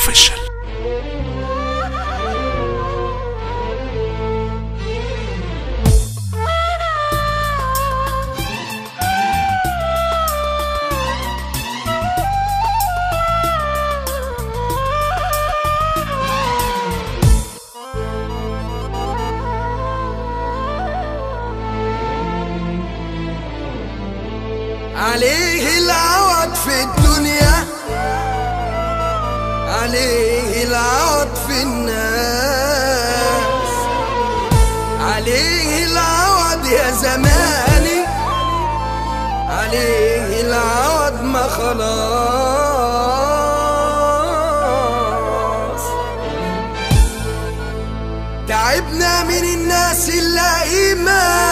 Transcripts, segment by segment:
اوفيشال. عليه العوض في الدنيا، عليه العوض في الناس، عليه العوض يا زماني، عليه العوض ما خلاص. تعبنا من الناس اللئيمة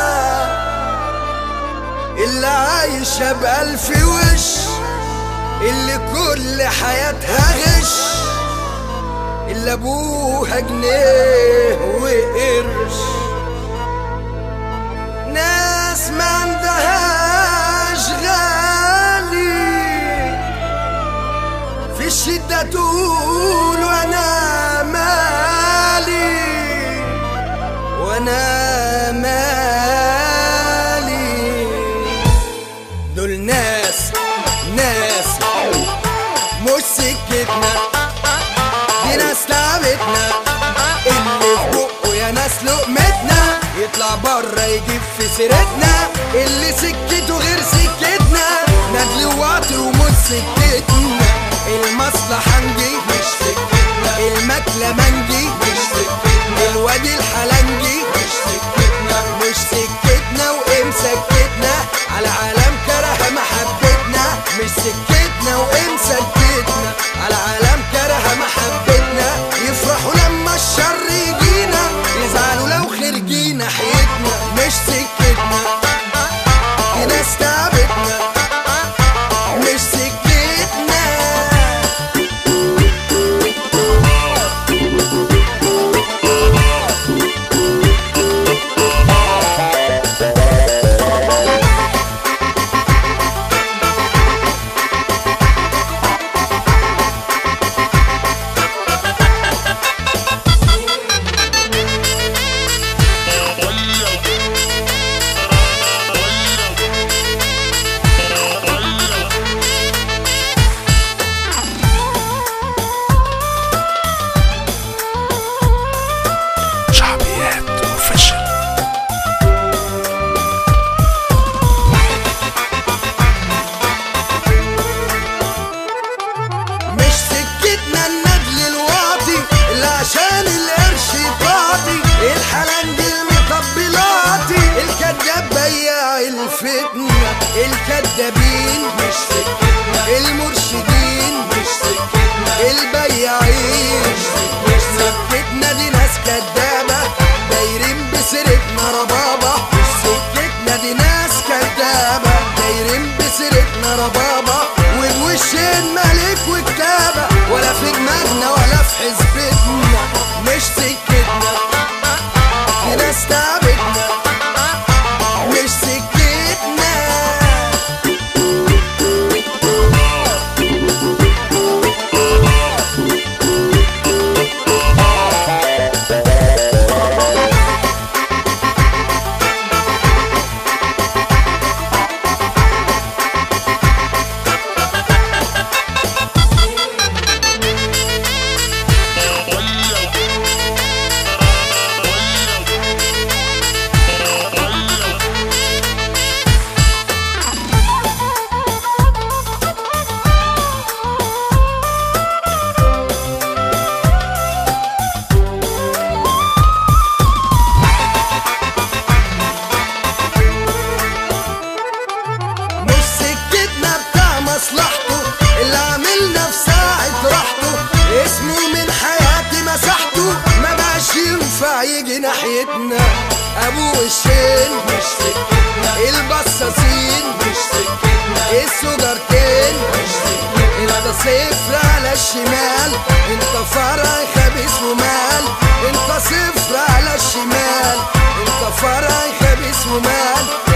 اللي عايشة بألف وش، اللي كل حياتها غش، اللي أبوها جنيه وقرش. ناس ما عندهاش غالي، في الشدة تقول وأنا مالي وأنا مالي. دول ناس مش سكتنا، دي ناس تعبتنا، اللي في بقه يا ناس لقمتنا، يطلع بره يجيب في سيرتنا، اللي سكته غير سكتنا، ندل وواطي ومش سكتنا، المصلحة نجي مش سكتنا، المكلة منجي مش سكتنا، الوادي الحلنجي مش سكتنا، مش سكتنا وامسكتنا، على عالم كره محبتنا، مش سكتنا وامسكتنا، على عالم كره محبتنا. يفرحوا لما الشر يجينا، يزعلوا لو خير جه ناحيتنا، مش سكتنا، دي ناس تعبتنا، مش سكتنا. عشان القرش يطاطي، الحلنج المطبلاتي، الكداب بياع الفتنة، الكدابين مش سكتنا، المرشدين مش سكتنا، البياعين مش سكتنا، دي ناس كدابة دايرين بسيرتنا ربابة، مش سكتنا، دي ناس كدابة دايرين بسيرتنا ربابة، والوشين ملك وكتابة، ولا في دماغنا ولا في حزبتنا، مش سكتنا، دي ناس تعبتنا، مش سكتنا. مصلحته اللي عاملنا في ساعة راحته، اسمه من حياتي مسحته، ما بقاش ينفع يجي ناحيتنا. ابو وشين مش سكتنا، البصاصين مش سكتنا، السجارتين مش سكتنا، انت صفر على الشمال، انت فرع خبيث ومال، انت صفر على الشمال، انت فرع خبيث ومال.